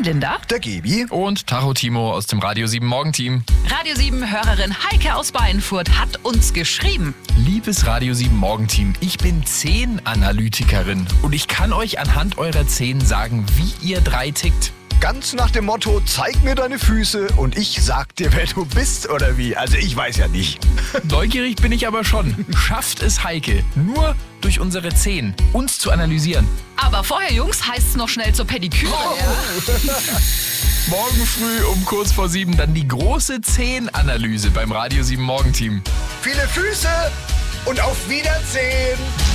und Linda. Der Gebi. Und Tacho Timo aus dem Radio 7 Morgenteam. Radio 7 Hörerin Heike aus Beinfurt hat uns geschrieben. Liebes Radio 7 Morgenteam, ich bin Zehenanalytikerin und ich kann euch anhand eurer Zehen sagen, wie ihr 3 tickt. Ganz nach dem Motto, zeig mir deine Füße und ich sag dir, wer du bist oder wie. Also ich weiß ja nicht. Neugierig bin ich aber schon. Schafft es Heike, nur durch unsere Zehen uns zu analysieren? Aber vorher, Jungs, heißt es noch schnell zur Pediküre. Morgen früh um kurz vor 7 dann die große Zehenanalyse beim Radio 7 Morgenteam. Viele Füße und auf Wiedersehen.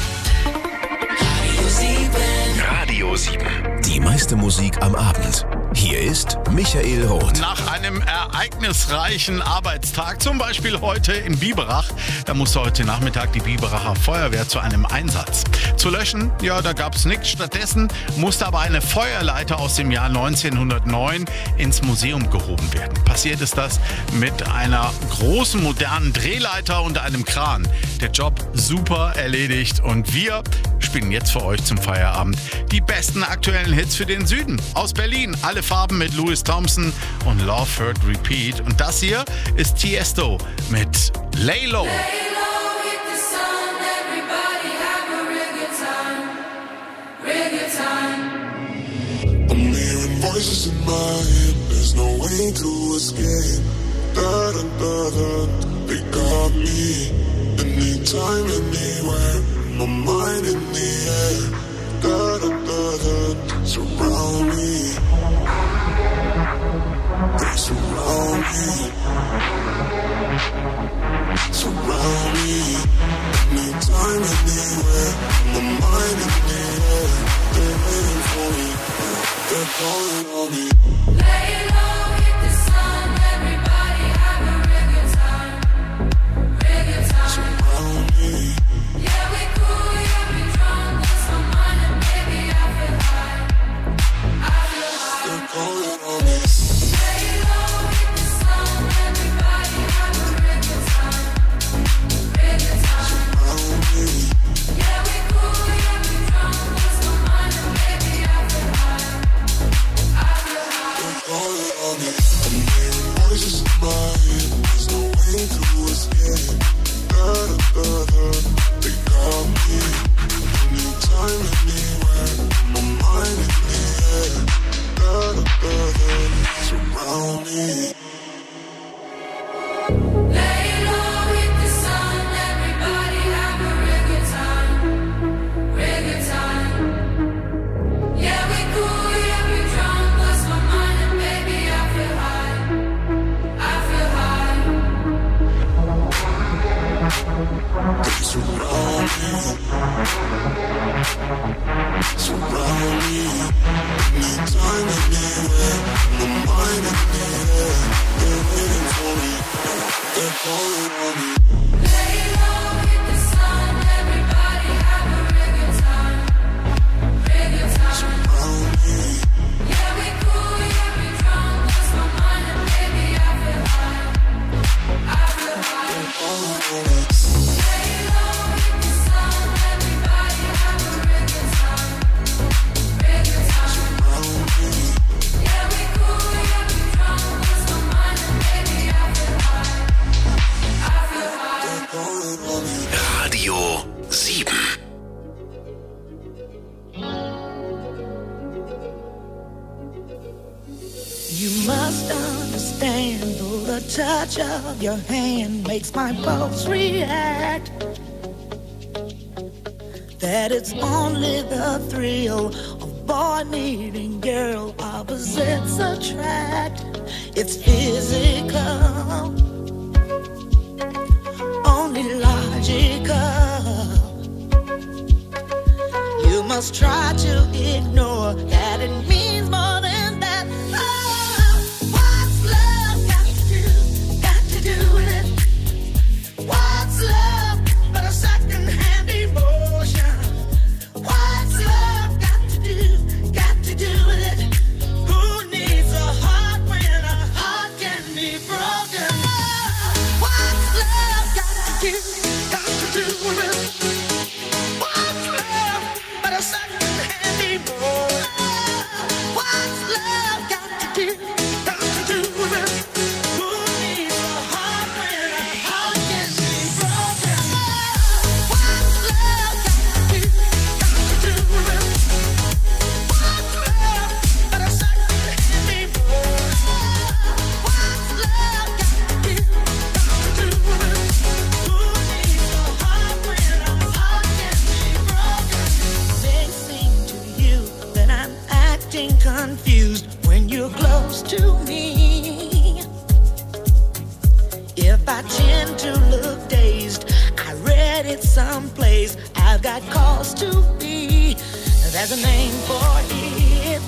Radio 7. Die meiste Musik am Abend. Hier ist Michael Roth. Nach einem ereignisreichen Arbeitstag, zum Beispiel heute in Biberach, da musste heute Nachmittag die Biberacher Feuerwehr zu einem Einsatz. Zu löschen, ja, da gab es nichts. Stattdessen musste aber eine Feuerleiter aus dem Jahr 1909 ins Museum gehoben werden. Passiert ist das mit einer großen modernen Drehleiter und einem Kran. Der Job super erledigt und wir spielen jetzt für euch zum Feierabend die besten aktuellen Hits für den Süden. Aus Berlin, alle Farben mit Louis Thompson und Love Hurt Repeat. Und das hier ist Tiesto mit Lay Low. I'm hearing voices in my head, there's no way to escape. Da da da da, they got me. Anytime, anywhere, my mind in the air. Da da da da, surround me. They surround me. Surround me. Anytime, anywhere, my mind in the air. They're waiting for me. They're calling on me. Lay low, hit the sun. Everybody have a real good time. Real good time. Surround me. Yeah, we cool, yeah, we drunk. Lost my mind and baby, I feel high. I feel high. They're calling on me. Lay low, hit the sun. Everybody have a real good time. Real good time. Surround me. Yeah, we cool, yeah, we drunk. Lost my mind and baby, I feel high. I feel high. They're calling on me. I'm hearing voices in my head. There's no way to escape. Da da da da. They got me. Anytime, anywhere. My mind in the air. Da da da da. Surround me. Lay low, hit the sun. Everybody have a real good time. Real good time. Yeah, we cool, yeah, we drunk. Lost my mind and baby, I feel high. I feel high. They surround me. Surround me. Anytime, anywhere. My mind in the air. They're waiting for me. They're calling on me. Lay low, hit the sun. Everybody have a real good time. Real good time. Surround me. Yeah, we cool, yeah, we drunk. Lost my mind and baby, I feel high. I feel high. Calling on me. Lay low, hit the sun. Everybody have a real good time. Real good time. Surround me. Yeah, we cool, yeah, we drunk. Lost my mind and baby, I feel high. I feel high. They're calling on me. Radio 7. You must understand, though the touch of your hand makes my pulse react, that it's only the thrill of boy meeting girl, opposites attract. It's physical, only logical. You must try to ignore that it means more than that. Oh, what's love got to do with it? What's love but a second-hand emotion? What's love got to do with it? Who needs a heart when a heart can be broken? Oh, what's love got to do with it? What's love but a second-hand emotion? What's love got begin to look dazed. I read it someplace. I've got cause to be. There's a name for it.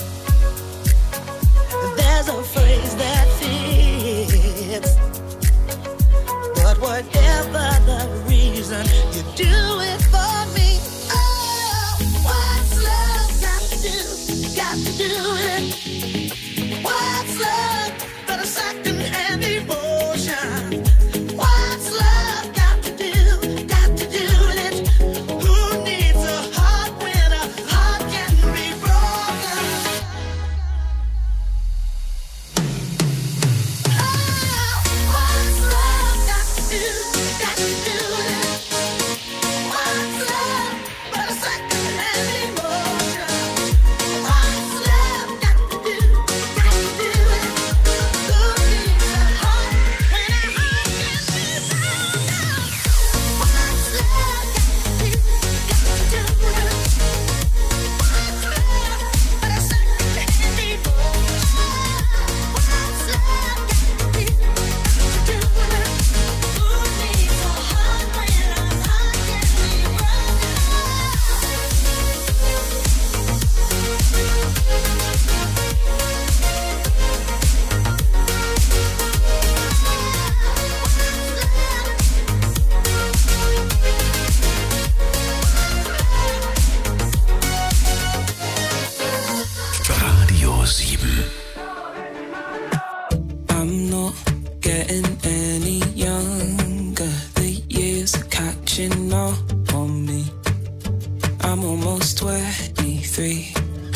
There's a phrase that fits. But whatever the reason, you do it for me. Oh, what's love got to do? Got to do it. What's love but a second-hand emotion? What's love got to do? Got to do with it. Who needs a heart when a heart can be broken? Oh, what's love got to do? Got to do with it. What's love but a second-hand emotion? What's love got to do? Got to do with it. Who needs a heart when a heart can be broken? What's love got to do? Got to do with it. What's love but a second-hand emotion? What's love got to do? Got to do with it. Who needs a heart when a heart can be Radio 7. I'm not getting any younger. The years are catching up on me. I'm almost 23.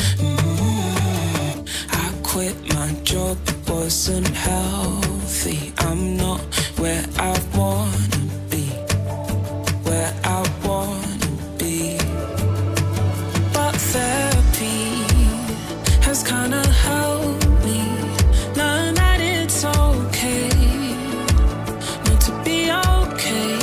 I quit my job, it wasn't healthy. I'm not where I wanna be. Where I wanna be. But therapy has kinda helped me learn that it's okay not to be okay.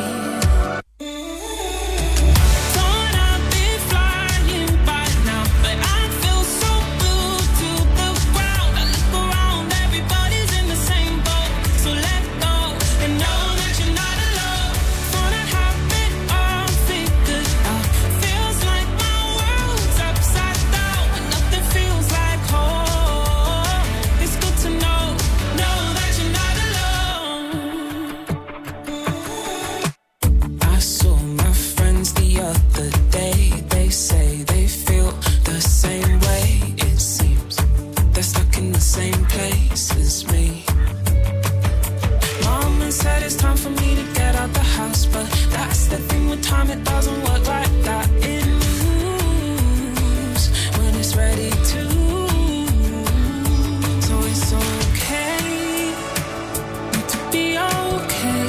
Thought I'd be flying by now, but I feel so glued to the ground. I look around, everybody's in the same boat. So let go and know that you're not alone. Thought I'd have it all figured out. Feels like my world's upside down when nothing feels like home. It's good to know that you're not alone. I saw my friends the other day. They say they feel the same way. It seems they're stuck in the same place as me. Mama said it's time for me to get out the house, but that's the thing with time, it doesn't work like that. It moves when it's ready to. So it's okay not to be okay.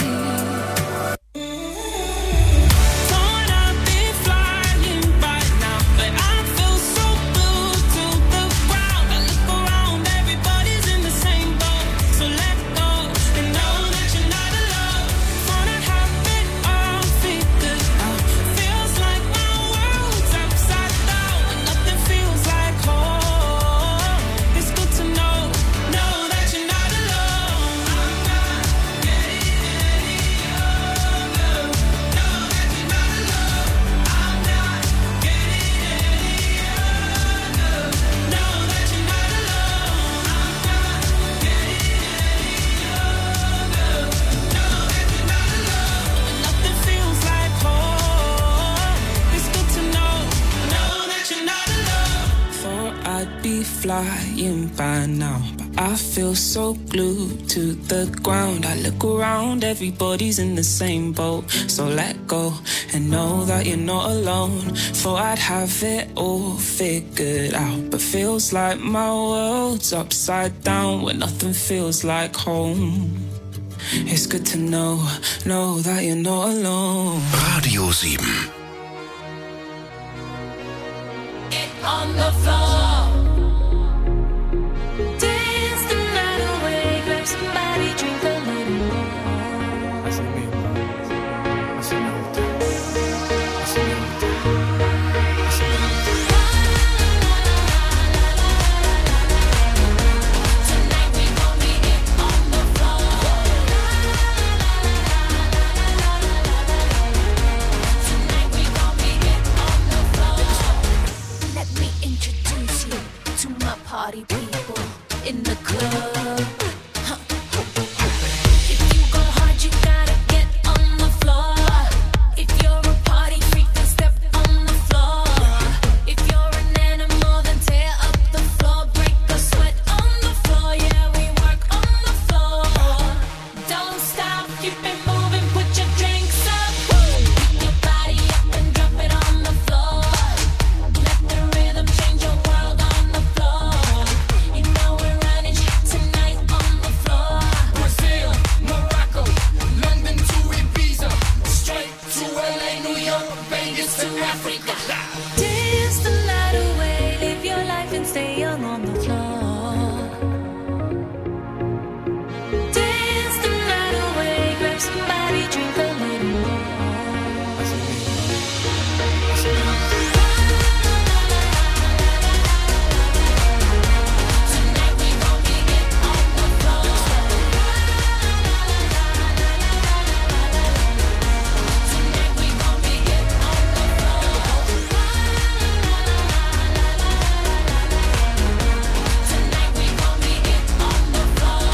Thought I'd be flying by now, but I feel so glued to the ground. I look around, everybody's in the same boat. So let go and know that you're not alone. Thought I'd have it all figured out. Feels like my world's upside down when nothing feels like home. It's good to know that you're not alone. I'm not getting any younger. Know that you're not alone. I'm not getting any younger. Know that you're not alone. I'm not getting any younger. Know that you're not alone. When nothing feels like home, it's good to know that you're not alone. Thought I'd be flying by now, but I feel so glued to the ground. I look around, everybody's in the same boat. So let go and know that you're not alone. Thought I'd have it all figured out, but feels like my world's upside down when nothing feels like home. It's good to know that you're not alone. Radio 7. On the floor. Dance the night away, grab somebody, drink a little more. Tonight we gon' be it on the floor. keep it moving, put your drinks up. Pick your body up and drop it on the floor. Let the rhythm change your world on the floor. You know we're running shit tonight on the floor. Brazil, Morocco, London to Ibiza, straight to LA, New York, Vegas to Africa. Dance the night away, live your life and stay young on the floor. Dance the night away, grab somebody, drink a little more. Tonight we gon' get it on the floor. Tonight we gon' get it on the floor. Tonight we gon' get it on the floor.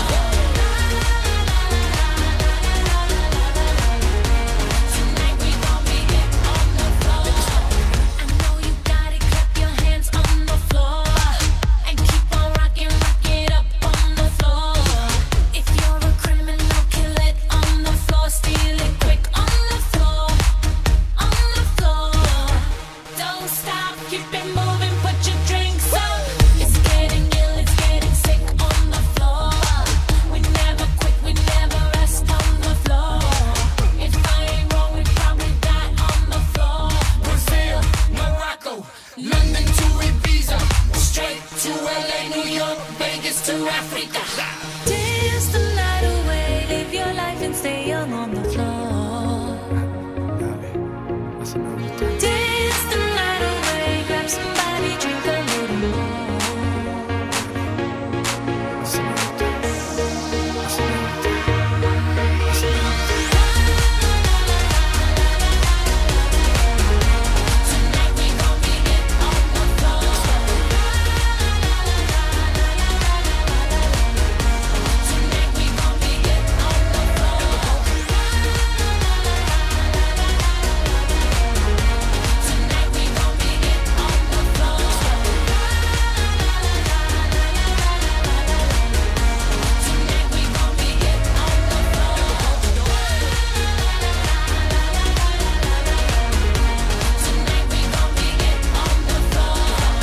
Tonight we gon' get it on the floor. I know you got it, clap your hands on the floor and keep on rocking, rock it up on the floor. If you're a criminal, kill it on the floor, steal it quick on the floor, on the floor. Don't stop, keep it moving, put your drinks up. It's getting ill, it's getting sick on the floor. We never quit, we never rest on the floor. If I ain't wrong, we probably die on the floor. Brazil, Morocco, London to Ibiza, straight to LA, New York, Vegas to Africa. Dance the night away, live your life and stay young on the floor. Dance the night away, grab somebody, drink a little more. Tonight we gon' get it on the floor. Tonight we gon' get it on the floor. Tonight we gon' get it on the floor. Tonight we gon' get it on the floor. Tonight we gon' get it on the floor.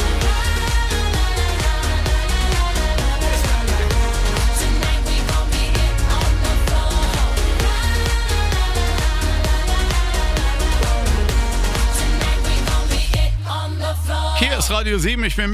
Tonight we gon' get it on the floor. Tonight we gon' get it on the floor. Hier ist Radio 7, ich bin